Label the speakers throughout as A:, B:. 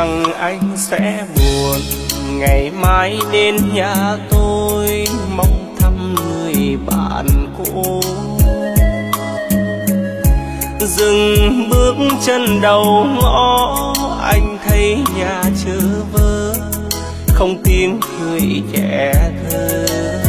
A: rằng anh sẽ buồn. Ngày mai đến nhà tôi mong thăm người bạn cũ. Dừng bước chân đầu ngõ, anh thấy nhà chơ vơ, không tiếng cười trẻ thơ.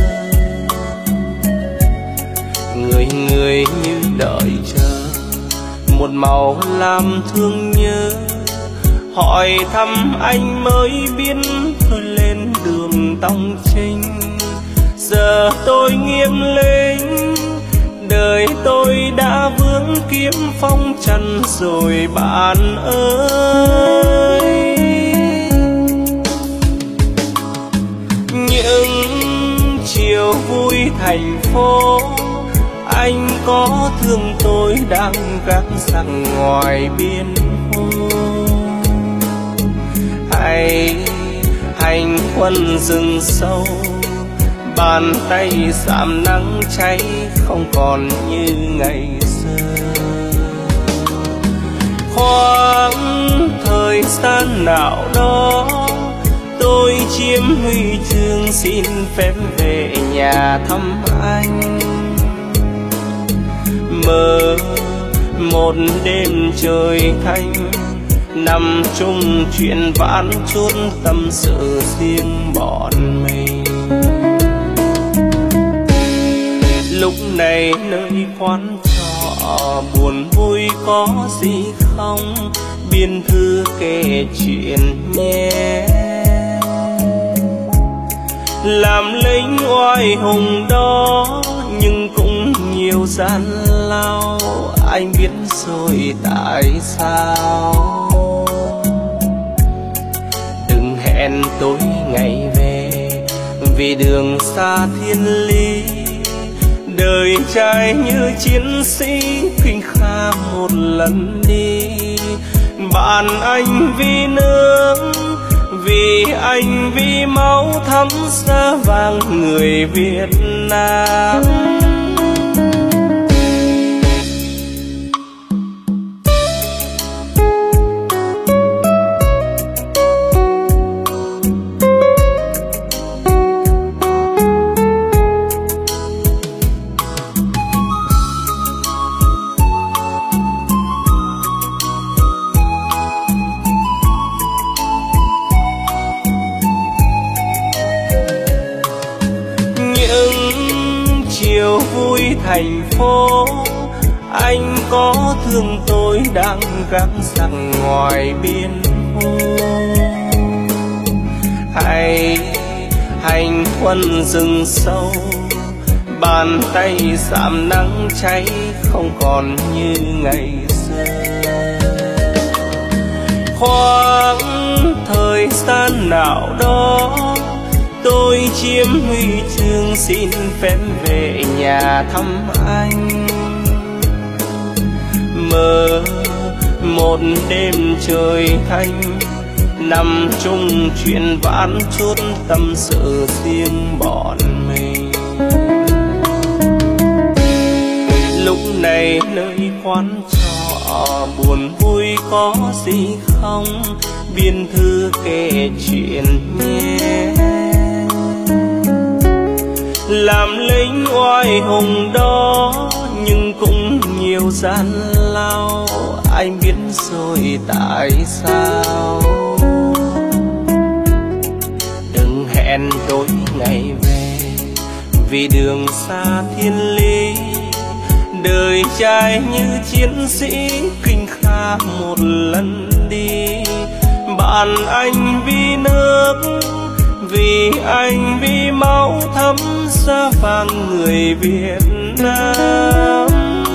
A: Người người như đợi chờ một màu làm thương nhớ. Hỏi thăm anh mới biết tôi lên đường tòng chinh. Giờ tôi nghiêm lĩnh, đời tôi đã vướng kiếm phong trần rồi bạn ơi. Những chiều vui thành phố, anh có thương tôi đang gác rằng ngoài biên phố. Hay hành quân rừng sâu, bàn tay giảm nắng cháy không còn như ngày xưa. Khoảng thời gian nào đó tôi chiếm huy chương xin phép về nhà thăm anh. Mơ một đêm trời thanh, nằm chung chuyện vãn chút tâm sự riêng bọn mình. Lúc này nơi quán trọ buồn vui có gì không, biên thư kể chuyện nhé. Làm lính oai hùng đó nhưng cũng nhiều gian lao, anh biết rồi tại sao. Đừng hẹn tối ngày về vì đường xa thiên lý. Đời trai như chiến sĩ khinh kha một lần đi. Bạn anh vì nước, vì anh vì máu thấm da vàng người Việt Nam. Thành phố anh có thương tôi đang gác rằng ngoài biên phố. Hay hành quân rừng sâu, bàn tay giảm nắng cháy không còn như ngày xưa. Khoảng thời gian nào đó tôi chiếm huy chương xin phép về nhà thăm anh. Mơ một đêm trời thanh, nằm chung chuyện vãn chút tâm sự riêng bọn mình. Lúc này nơi quán trọ buồn vui có gì không, biên thư kể chuyện nhé. Làm lính oai hùng đó nhưng cũng nhiều gian lao, anh biết rồi tại sao. Đừng hẹn tối ngày về vì đường xa thiên lý. Đời trai như chiến sĩ khinh kha một lần đi. Bạn anh vì nước, vì anh vì máu thấm da vàng người Việt Nam.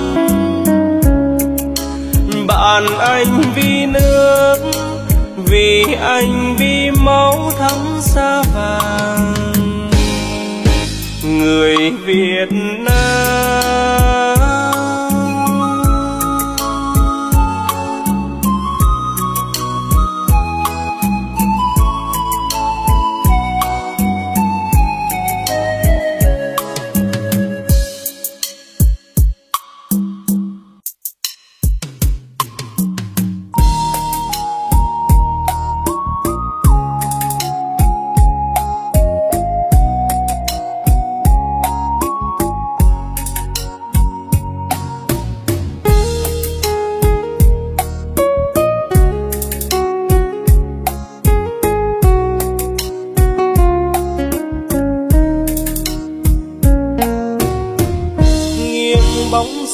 A: Bạn anh vì nước, vì anh vì máu thấm da vàng người Việt Nam.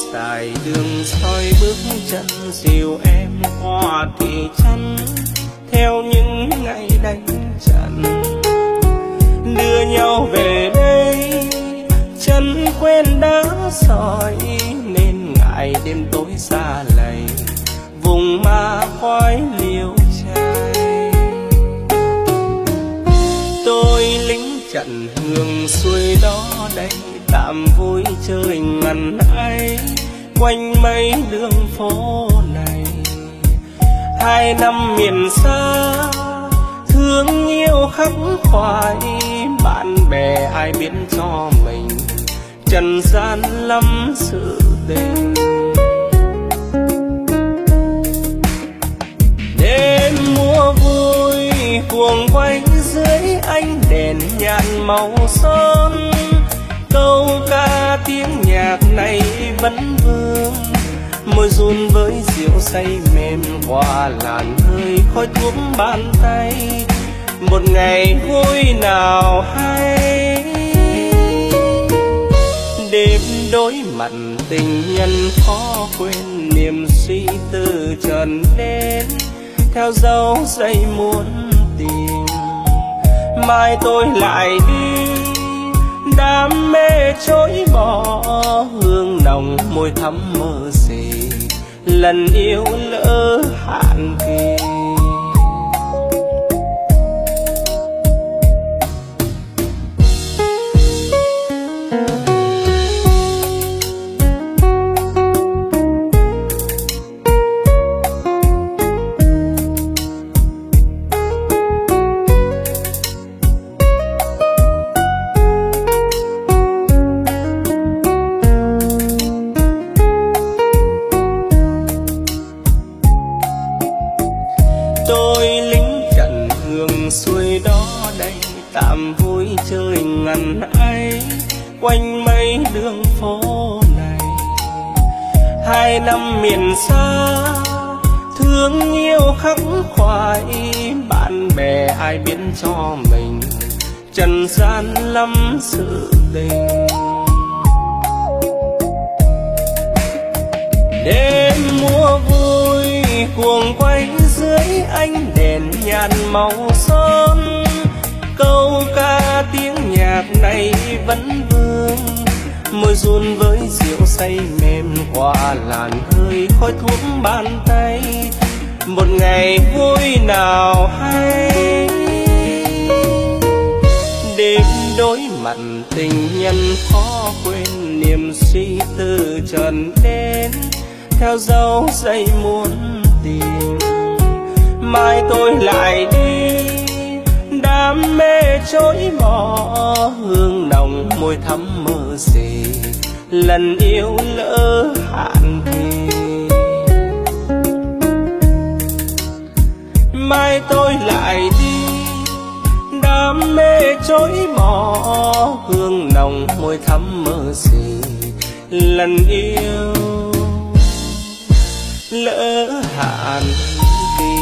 A: dài đường soi bước chân dìu em qua thị trấn theo những ngày đánh trận, đưa nhau về đây chân quen đã sỏi nên ngại đêm tối xa lầy vùng ma khói liêu trai. Tôi lính trận hương xuôi đó đây tạm vui chơi ngần ấy quanh mấy đường phố này. 2 năm miền xa thương yêu khắc khoải, bạn bè ai biết cho mình trần gian lắm sự tình. Đêm mùa vui cuồng quanh dưới ánh đèn nhàn màu son, câu ca tiếng nhạc này vẫn vương, môi run với rượu say mềm qua làn hơi khói thuốc bàn tay. Một ngày vui nào hay đêm đối mặt tình nhân khó quên, niềm suy tư trần đến theo dấu giây muốn tìm. Mai tôi lại đi đam mê chối bỏ, hương nồng môi thắm mơ gì lần yêu lỡ hạn kỳ. Quanh mấy đường phố này 2 năm miền xa thương yêu khắc khoải, bạn bè ai biết cho mình trần gian lắm sự tình. Đêm mùa vui cuồng quanh dưới ánh đèn nhàn màu son, câu ca tiếng nhạc này vẫn vương, môi run với rượu say mềm qua làn hơi khói thuốc bàn tay. Một ngày vui nào hay đêm đối mặt tình nhân khó quên, niềm suy tư trần đến theo dấu giây muốn tìm. Mai tôi lại đi đam mê chối bỏ, hương nồng môi thắm mơ gì lần yêu lỡ hạn kỳ. Mai tôi lại đi đam mê chối bỏ, hương nồng môi thắm mơ gì lần yêu lỡ hạn kỳ.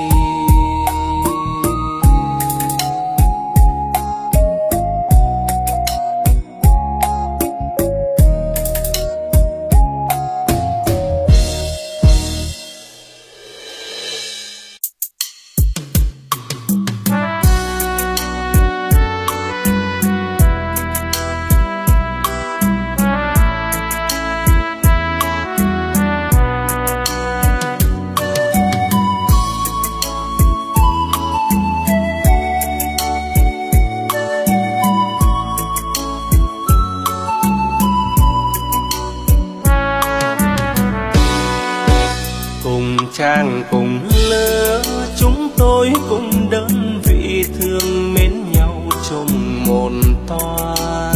A: Trang cùng lứa chúng tôi cùng đơn vị thương mến nhau chung một toan.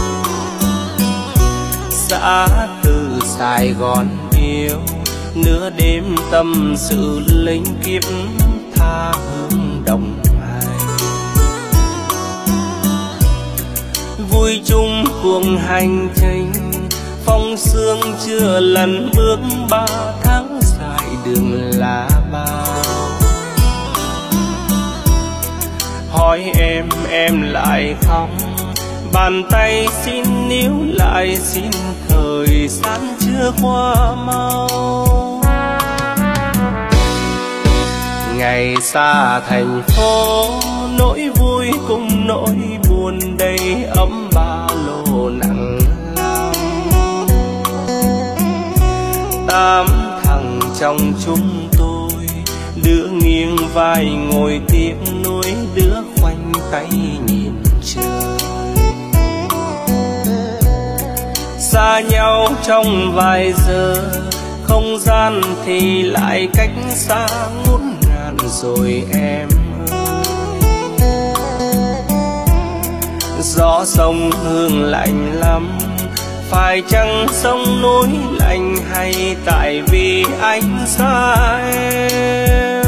A: Xã từ Sài Gòn yêu nửa đêm tâm sự linh kiếp tha hương đồng hành. Vui chung cuồng hành trình phong sương chưa lần bước 3 tháng dài đường là bao. Hỏi em lại không Bàn tay xin níu lại, xin thời gian chưa qua mau. Ngày xa thành phố, nỗi vui cùng nỗi buồn đầy ấm ba lô nặng lòng. Tám thằng trong chúng tôi, đứa nghiêng vai ngồi tiếc nuối, đứa khoanh tay nhìn trời. Xa nhau trong vài giờ, không gian thì lại cách xa ngút ngàn rồi em ơi. Gió sông hương lạnh lắm, phải chăng sông núi lạnh hay tại vì anh xa em.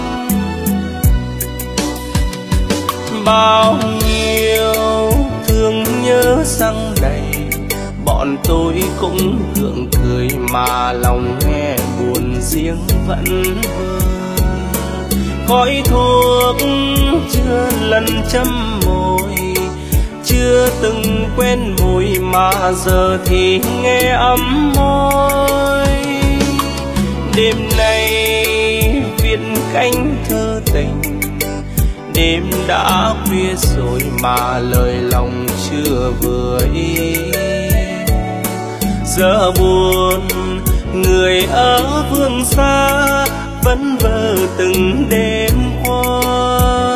A: Bao nhiêu thương nhớ dâng đầy, bọn tôi cũng gượng cười mà lòng nghe buồn riêng vẫn vương. Khói thuốc chưa lần châm môi, chưa từng quen mùi mà giờ thì nghe ấm môi. Đêm nay viết cánh thơ tình, đêm đã khuya rồi mà lời lòng chưa vừa ý. Giờ buồn người ở phương xa, vẫn vơ từng đêm qua.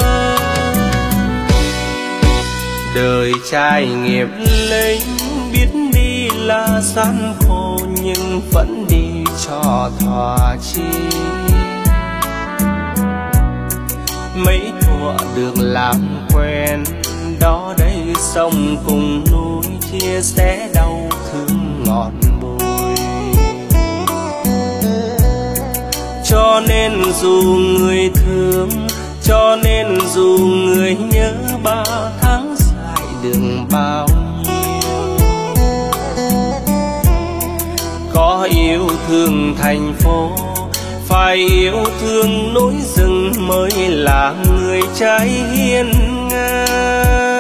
A: Đời trai nghiệp lính, biết đi là gian khổ nhưng vẫn đi cho thỏa chí. Mấy thuở đường làm quen, đó đây sông cùng núi, chia sẻ đau thương ngọt bùi. Cho nên dù người thương, cho nên dù người nhớ, bao tháng dài đường bao nhiêu. Có yêu thương thành phố, phải yêu thương núi rừng mới là người trai hiên ngang.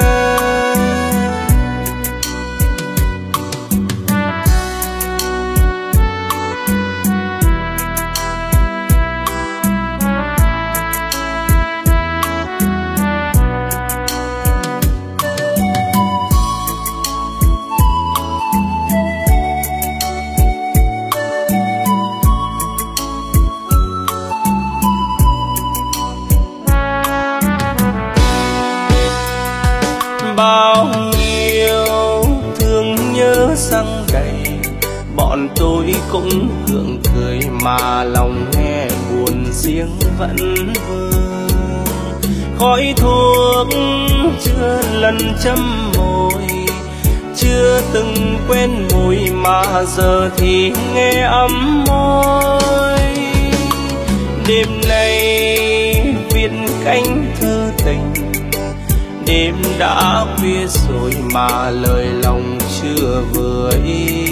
A: Bao nhiêu thương nhớ dâng đầy, bọn tôi cũng gượng cười mà lòng nghe buồn riêng vẫn vương. Khói thuốc chưa lần châm môi, chưa từng quen mùi mà giờ thì nghe ấm môi. Đêm nay viết cánh thơ tình, đêm đã khuya rồi mà lời lòng chưa vừa ý.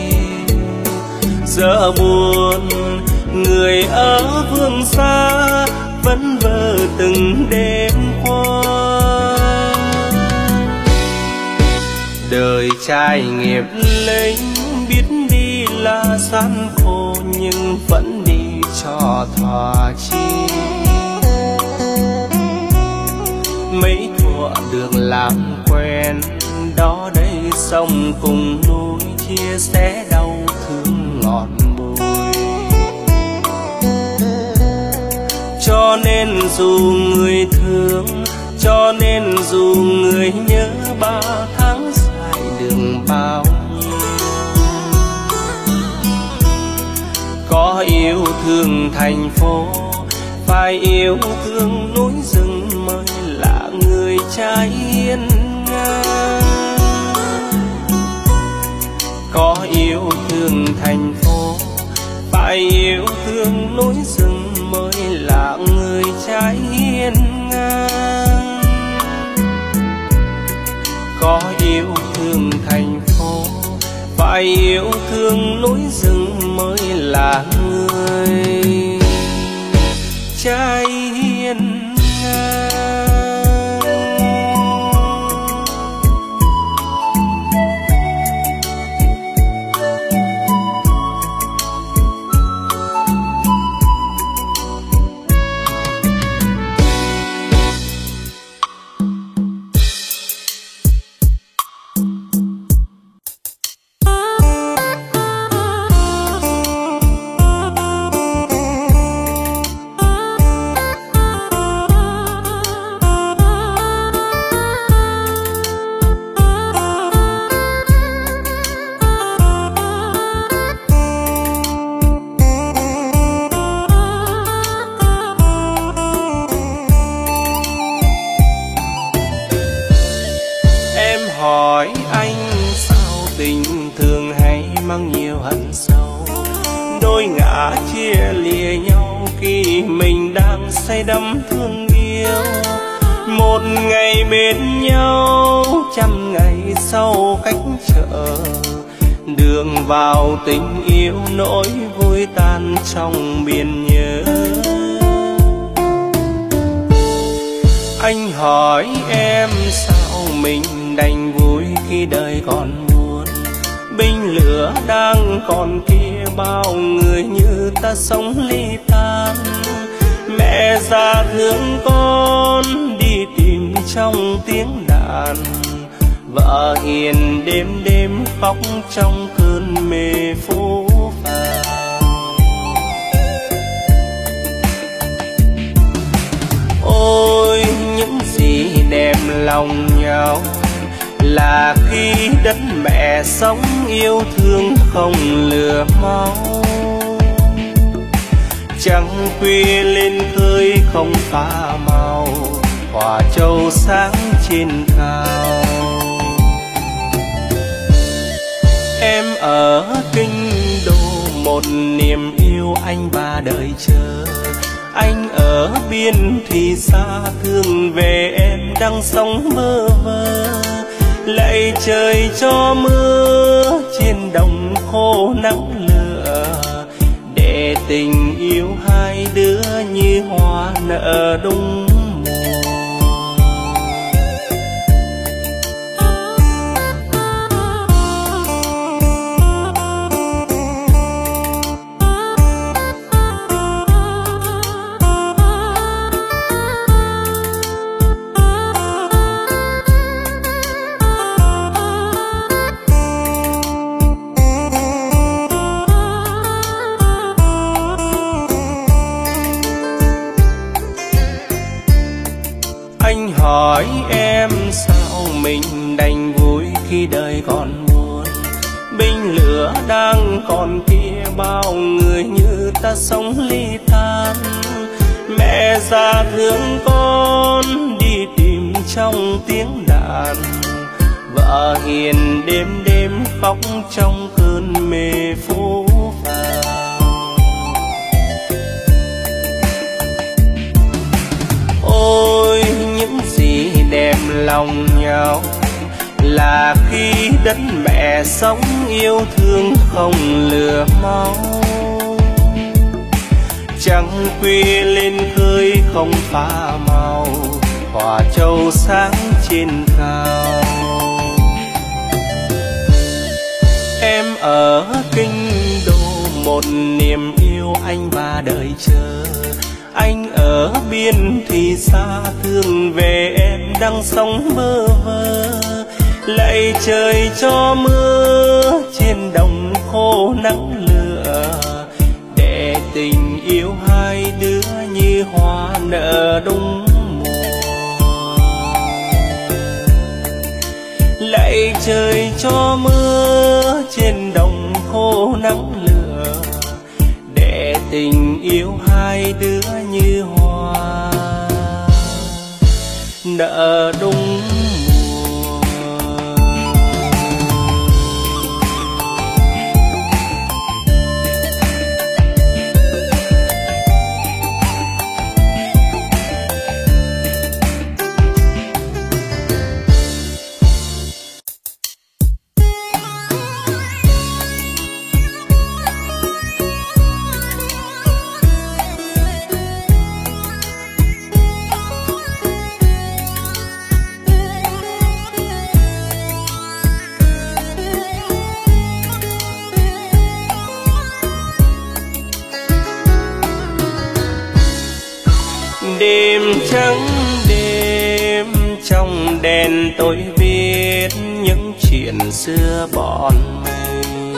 A: Giờ buồn người ở phương xa, vẫn vơ từng đêm qua. Đời trai nghiệp lính, biết đi là gian khổ nhưng vẫn đi cho thỏa chí. Mấy thuở đường làm quen, đó đây sông cùng núi, chia sẻ đau thương ngọt bùi. Cho nên dù người thương, cho nên dù người nhớ, bao tháng dài đường bao nhiêu. Có yêu thương thành phố, phải yêu thương núi rừng mới là người trai hiên ngang. Có yêu thương thành phố, phải yêu thương núi rừng mới là người trai hiên ngang. Có yêu thương thành phố, phải yêu thương núi rừng mới là người trai hiên ngang. mang nhiều hận sâu. Đôi ngã chia lìa nhau khi mình đang say đắm thương yêu. Một ngày bên nhau, trăm ngày sau cách trở. Đường vào tình yêu nỗi vui tan trong biển nhớ. Anh hỏi em sao mình đành vui khi đời còn buồn. Binh lửa đang còn kia, bao người như ta sống ly tan. Mẹ già thương con đi tìm trong tiếng đàn. Vợ hiền đêm đêm khóc trong cơn mê phố phàng. Ôi những gì đem lòng nhau là khi đất mẹ sống yêu thương không lừa máu. Trăng khuya lên khơi không pha màu, hòa châu sáng trên cao. Em ở kinh đô một niềm yêu anh ba đời chờ. Anh ở biên thì xa thương về em đang sống mơ vơ. Lạy trời cho mưa trên đồng khô nắng lửa, để tình yêu hai đứa như hoa nở đúng mùa. Hỏi em sao mình đành vui khi đời còn buồn. Binh lửa đang còn kia, bao người như ta sống ly tan. Mẹ già thương con đi tìm trong tiếng đàn. Vợ hiền đêm đêm khóc trong cơn mê phố phàng. Ôi những gì đem lòng nhau là khi đất mẹ sống yêu thương không lừa máu. Trăng khuya lên khơi không pha màu, hòa châu sáng trên cao. Em ở kinh đô một niềm yêu anh ba đời chờ. Anh ở biên thì xa thương về em đang sống mơ vơ. Lạy trời cho mưa trên đồng khô nắng lửa, để tình yêu hai đứa như hoa nở đúng mùa. Lạy trời cho mưa trên đồng khô nắng lửa, để tình yêu hai đứa như hoa nở đúng mùa. Đêm trắng đêm trong đèn tôi viết những chuyện xưa bọn mình.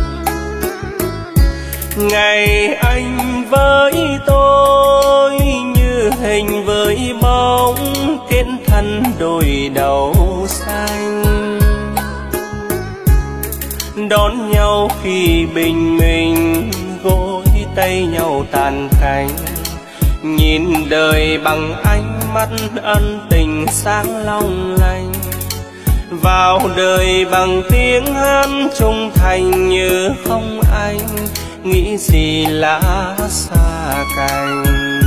A: Ngày anh với tôi như hình với bóng, kết thân đôi đầu xanh. Đón nhau khi bình minh, gối tay nhau tàn cánh. Nhìn đời bằng ánh mắt ân tình sáng long lanh. vào đời bằng tiếng hát trung thành. Nhớ không anh, nghĩ gì lá xa cành.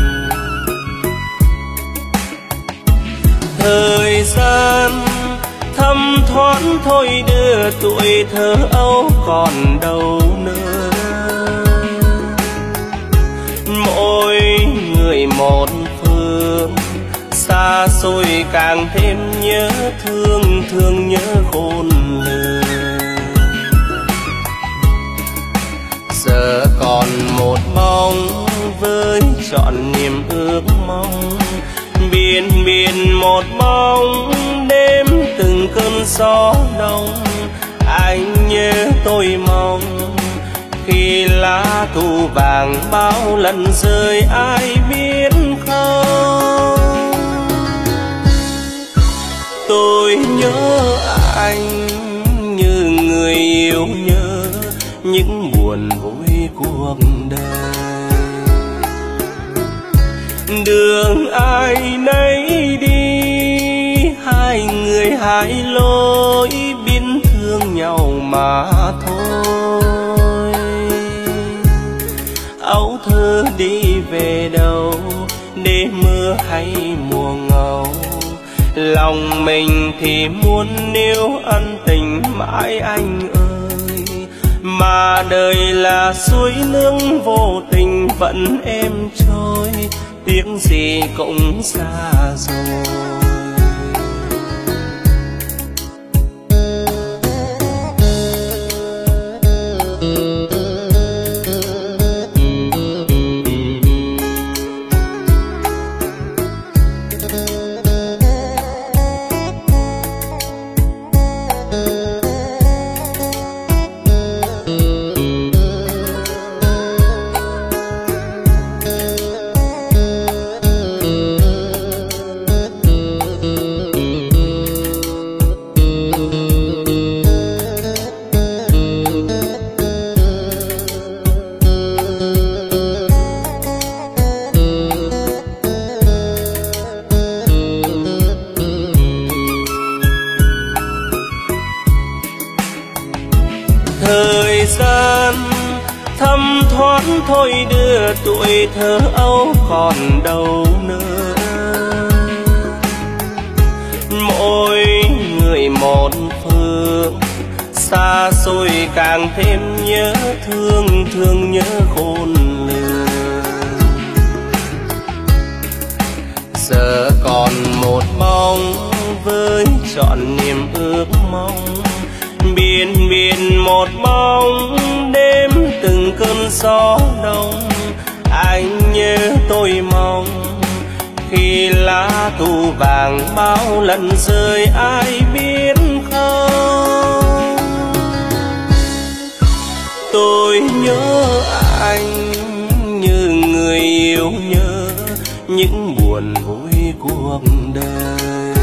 A: Thời gian thấm thoáng thôi đưa tuổi thơ ấu còn đâu nữa. Mỗi người một phương, xa xôi càng thêm nhớ thương, thương nhớ khôn lường. Giờ còn một bóng với trọn niềm ước mong, biển biển một bóng đêm từng cơn gió đông. Anh nhớ tôi mong khi lá thu vàng bao lần rơi ai biết không. Tôi nhớ anh như người yêu nhớ những buồn vui cuộc đời. Đường ai nấy đi, hai người hai lối, biến thương nhau mà thôi. Ấu thơ đi về đâu, để mưa hay mùa ngâu. Lòng mình thì muốn níu ân tình mãi anh ơi, mà đời là suối nước vô tình vẫn êm trôi, tiếng gì cũng xa rồi. Thời gian thấm thoáng thôi đưa tuổi thơ ấu còn đâu nữa. Mỗi người một phương, xa xôi càng thêm nhớ thương, thương nhớ khôn lường. Giờ còn một bóng với trọn niềm ước mong, biển biển một bóng đêm từng cơn gió đông. Anh nhớ tôi mong khi lá thu vàng bao lần rơi ai biết không. Tôi nhớ anh như người yêu nhớ những buồn vui cuộc đời.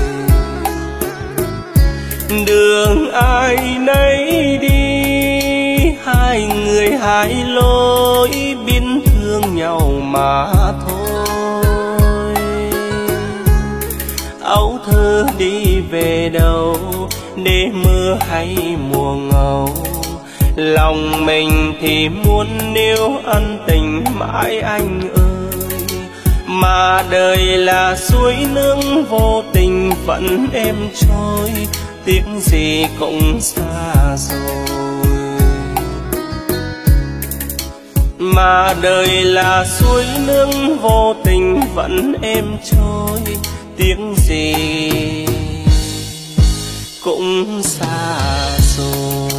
A: Đường ai nấy đi, hai người hai lối, biến thương nhau mà thôi. Ấu thơ đi về đâu, để mưa hay mùa ngâu. Lòng mình thì muốn níu ân tình mãi anh ơi, mà đời là suối nước vô tình vẫn êm trôi, tiếng gì cũng xa rồi. Mà đời là suối nước vô tình vẫn êm trôi, tiếng gì cũng xa rồi.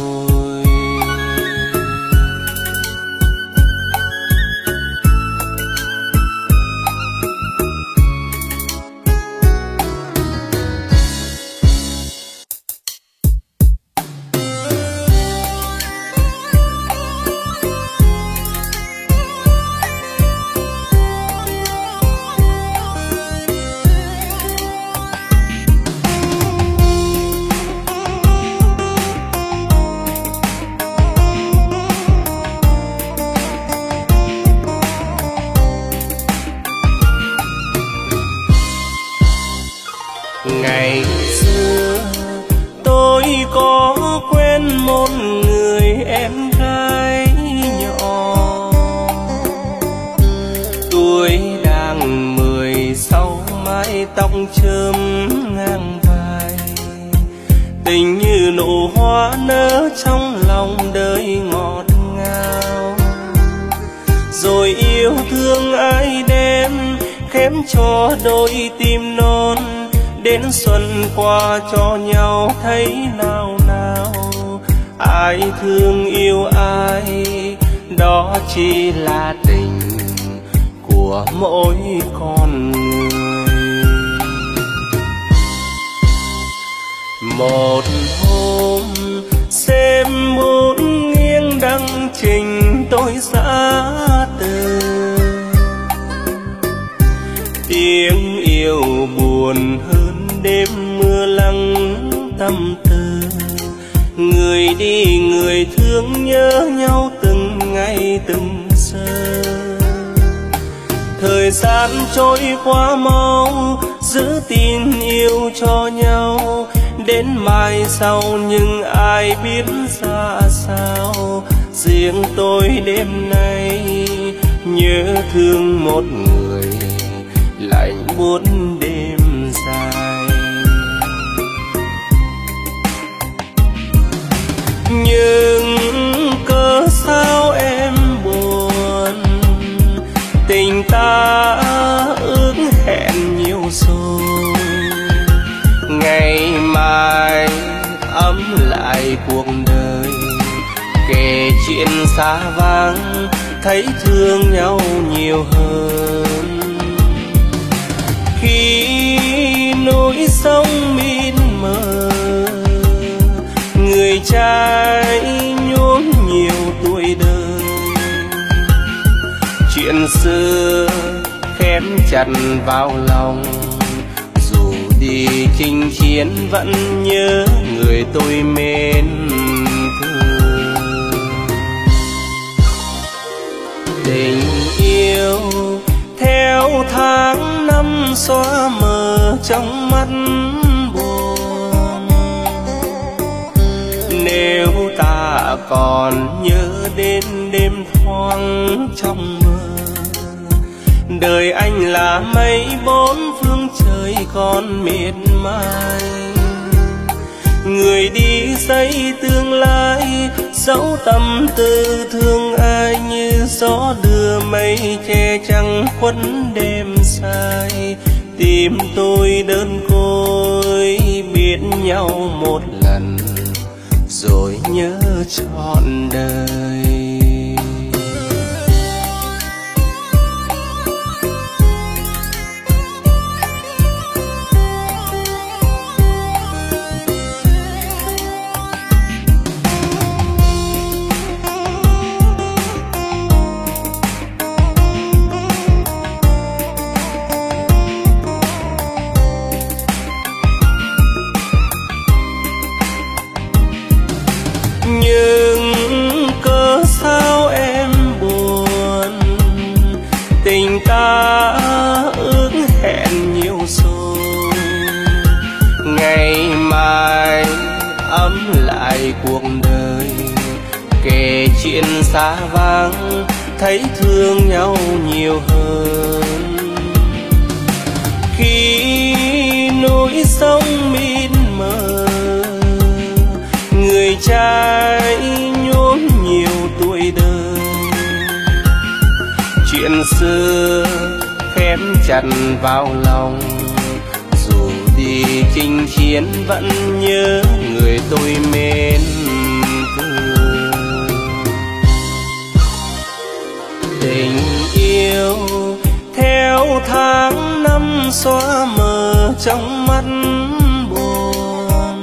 A: Tình như nụ hoa nở trong lòng đời ngọt ngào. Rồi yêu thương ai đem khém cho đôi tim non, đến xuân qua cho nhau thấy nào nào. Ai thương yêu ai, đó chỉ là tình của mỗi con người. Một hôm xem bốn nghiêng đăng trình tôi giã từ, tiếng yêu buồn hơn đêm mưa lắng tâm tư. Người đi người thương nhớ nhau từng ngày từng giờ. Thời gian trôi qua mau, giữ tin yêu cho nhau. Đến mai sau nhưng ai biết ra sao. Riêng tôi đêm nay nhớ thương một người, lạnh buốt đêm dài. Nhưng cớ sao em buồn, tình ta ước hẹn nhiều rồi. Ngày mai ấm lại cuộc đời, kể chuyện xa vắng thấy thương nhau nhiều hơn. Khi núi sông mịt mờ, người trai nhuốm nhiều tuổi đời. Chuyện xưa khép chặt vào lòng, dù đi chinh chiến vẫn nhớ người tôi mến thương. Tình yêu theo tháng năm xóa mờ trong mắt buồn. Nếu ta còn nhớ đến đêm thoáng trong mơ, đời anh là mây bốn phương trời còn miệt mài. Người đi xây tương lai, dẫu tâm tư thương ai như gió đưa mây che trăng khuất đêm dài. Tim tôi đơn côi biết nhau một lần rồi nhớ trọn đời. Nhưng cớ sao em buồn, tình ta ước hẹn nhiều rồi. Ngày mai ấm lại cuộc đời, kể chuyện xa vắng thấy thương nhau nhiều hơn. Khi núi sông mịt mờ, người trai nhuốm nhiều tuổi đời. Chuyện xưa khép chặt vào lòng, dù đi chinh chiến vẫn nhớ người tôi mến thương. Tình yêu theo tháng năm xóa mờ trong mắt buồn.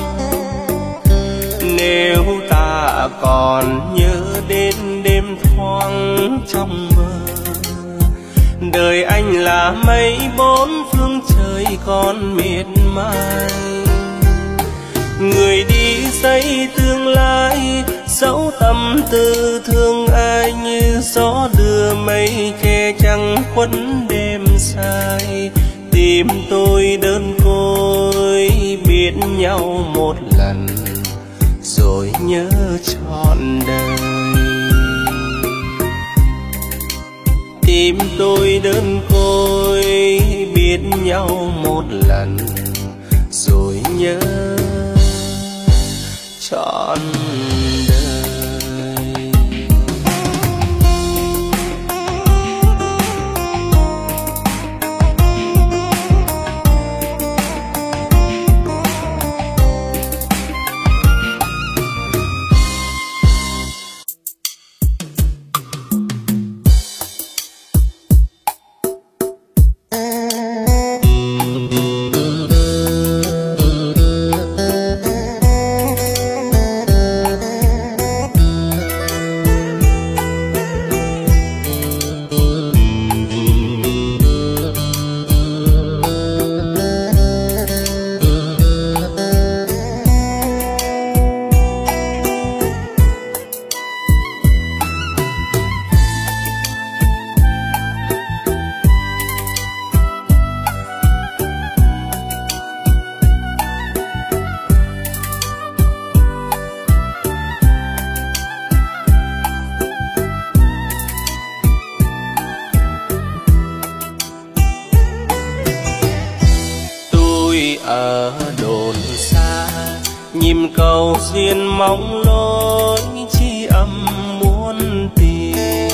A: Nếu ta còn nhớ đến đêm thoáng trong mơ, đời anh là mây bốn phương trời còn miệt mài. Người đi xây tương lai, dẫu tâm tư thương ai như gió đưa mây che trăng khuất đêm dài. Tim tôi đơn côi biết nhau một lần rồi nhớ trọn đời. Tim tôi đơn côi biết nhau một lần rồi nhớ trọn đời. Ở đồn xa nhịp cầu duyên mong lối chi âm muôn tiền.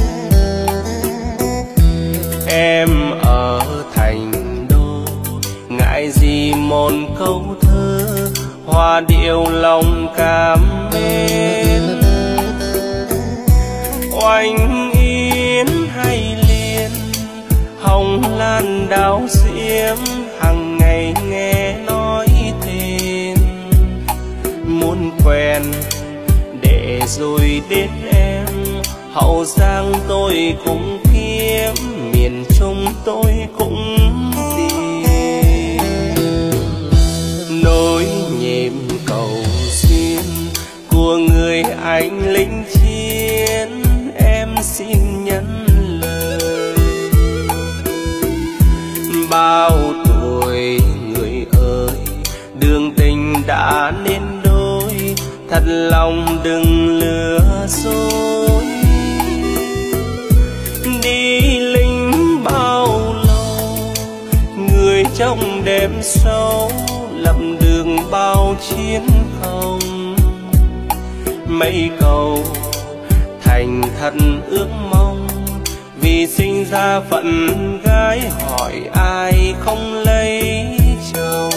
A: Em ở thành đô ngại gì một câu thơ hoa điệu lòng cảm mến. Oanh yến hay liên hồng lan đào diễm hằng ngày nghe nói tên. Muốn quen để rồi đến em Hậu Giang tôi cũng kiếm, miền Trung tôi cũng tìm. Nối nhịp cầu duyên của người anh lính chiến, em xin nhắn lời. Bao tuổi người ơi, đường tình đã nên đôi, thật lòng đừng lừa dối. Đi lính bao lâu, người trong đêm sâu, lập đường bao chiến công. Mấy câu thành thật ước mong, vì sinh ra phận gái hỏi ai không lấy chồng.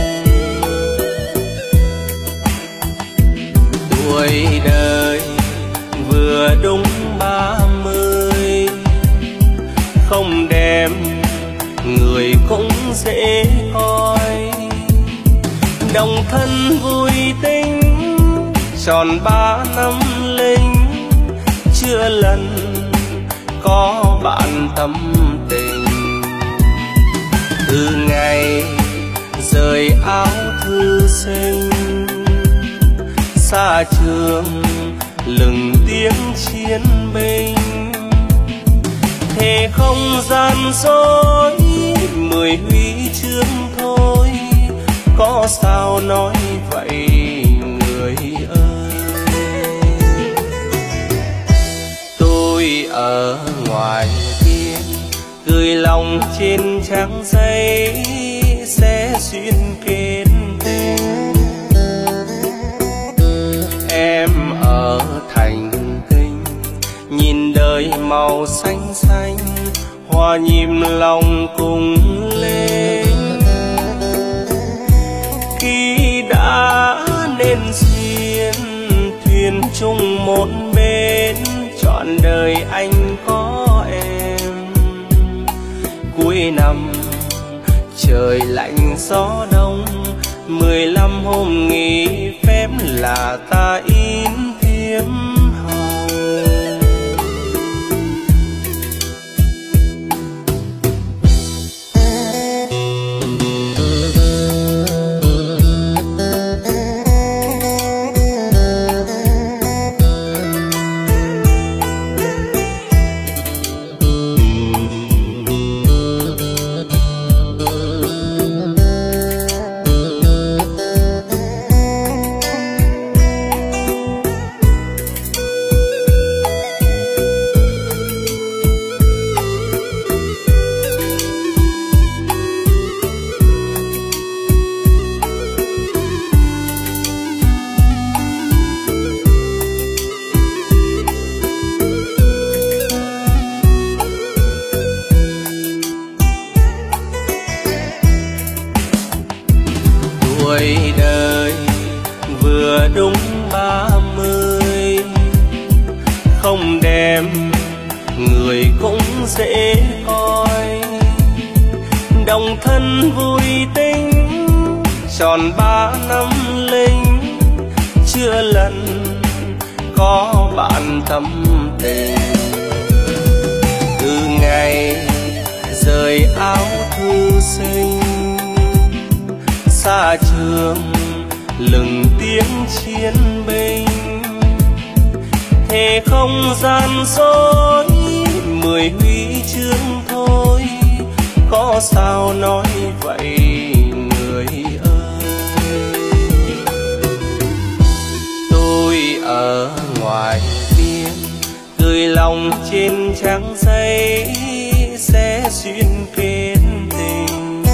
A: Tuổi đời vừa đúng 30, không đẹp người cũng dễ coi. Đồng thân vui tính tròn 3 năm linh, chưa lần có bạn tâm tình. Từ ngày rời áo thư sinh, xa trường lừng tiếng chiến binh. Thề không gian dối 10 huy chương thôi, có sao nói vậy người ơi. Tôi ở ngoài kia gửi lòng trên trang giấy, sẽ duyên kết tình. Em ở thành Kinh nhìn đời màu xanh xanh, hòa nhịp lòng cùng lên. Khi đã nên duyên thuyền chung một bên, trọn đời anh có em. Cuối năm trời lạnh gió đông, 15 hôm nghỉ phép là ta in thiếp hồng. vừa đúng 30, không đẹp người cũng dễ coi, đồng thân vui tính tròn 3 năm linh, chưa lần có bạn thâm tình. Từ ngày rời áo thư sinh, xa trường lừng tiếng chiến binh, thề không gian dối 10 huy chương thôi, có sao nói vậy người ơi. Tôi ở ngoài biên cười lòng trên trang giấy sẽ duyên kết tình,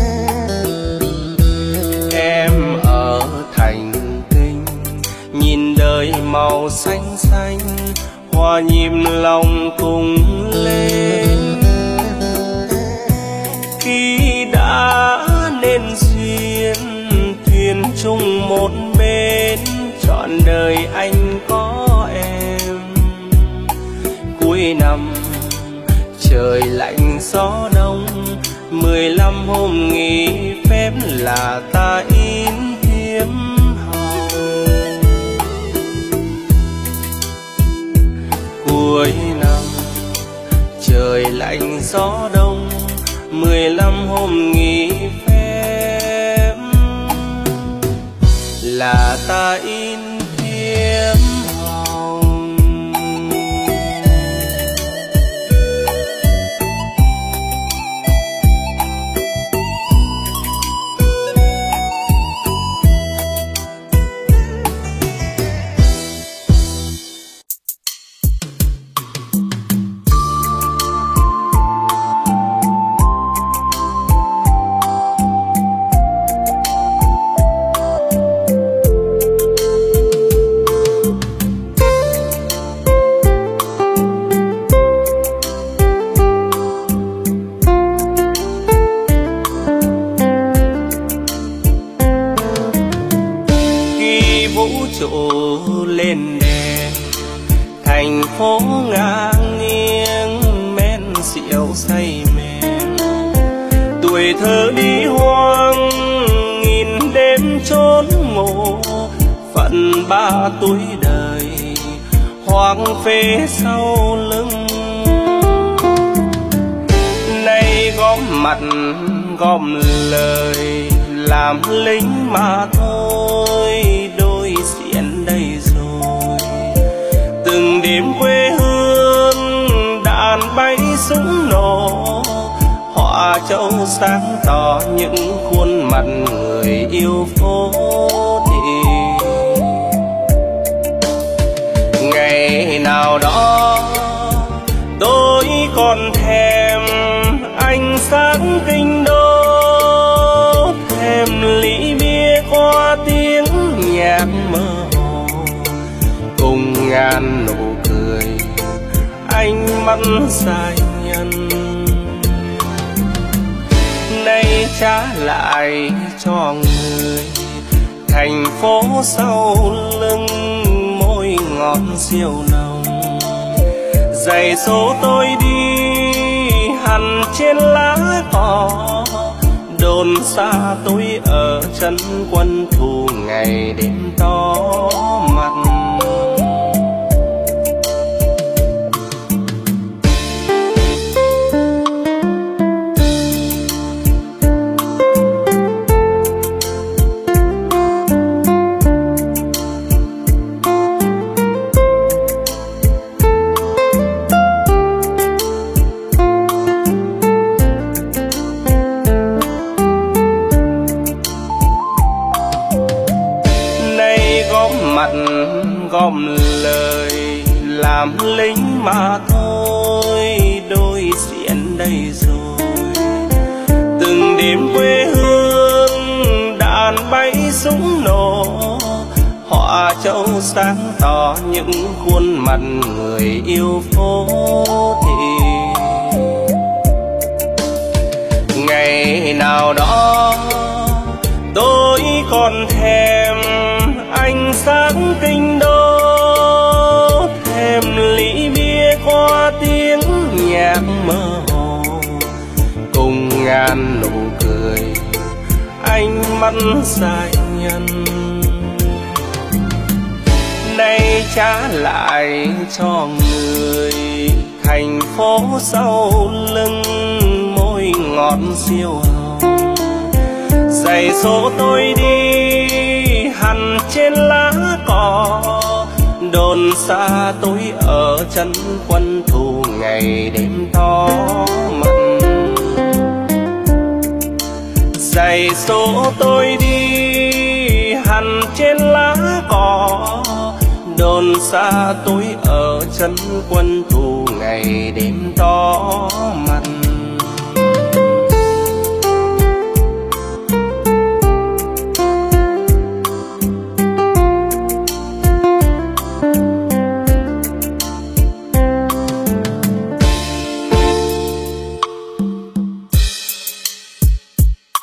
A: em ở thành kinh nhìn đời màu xanh xanh, hòa nhịp lòng cùng lên. Khi đã nên duyên thuyền chung một bên, trọn đời anh có em. Cuối năm trời lạnh gió đông, 15 hôm nghỉ phép là ta in thiếp hồng. Cuối năm trời lạnh gió đông, 15 hôm nghỉ phép là ta in thiếp hồng. Lên đèn thành phố ngang nghiêng, men rượu say mềm, tuổi thơ đi hoang nghìn đêm trốn ngủ, phận 3 tuổi đời hoang phế sau lưng. Nay góp mặt góp lời làm lính mà thôi, đôi diện đây rồi. Từng đêm quê hương đàn bay súng nổ, họa châu sáng tỏ những khuôn mặt người yêu phố thị. Ngày nào đó tôi còn thèm ánh sáng kinh đô, thèm ly bia qua tiếng nhạc mơ hồ, cùng ngàn nụ cười ánh mắt dài nhân. Nay trả lại cho người thành phố sau lưng, môi ngọt siêu nồng, giày số tôi đi hằn trên lá cỏ, đồn xa tôi ở chân quân thù ngày đêm to mặt. Gom lời làm lính mà thôi, đôi diện đây rồi. Từng đêm quê hương đàn bay súng nổ, họa châu sáng tỏ những khuôn mặt người yêu phố thị. Ngày nào đó tôi còn thèm ánh sáng kinh đô, thềm ly bia qua tiếng nhạc mơ hồ, cùng ngàn nụ cười ánh mắt dài nhân. Nay trả lại cho người thành phố sau lưng môi ngọt siêu hồng. Giày số tôi đi hằn trên lá cỏ, đồn xa tôi ở chân quân thù ngày đêm to mặn. Giày số tôi đi hằn trên lá cỏ, đồn xa tôi ở chân quân thù ngày đêm to mặn.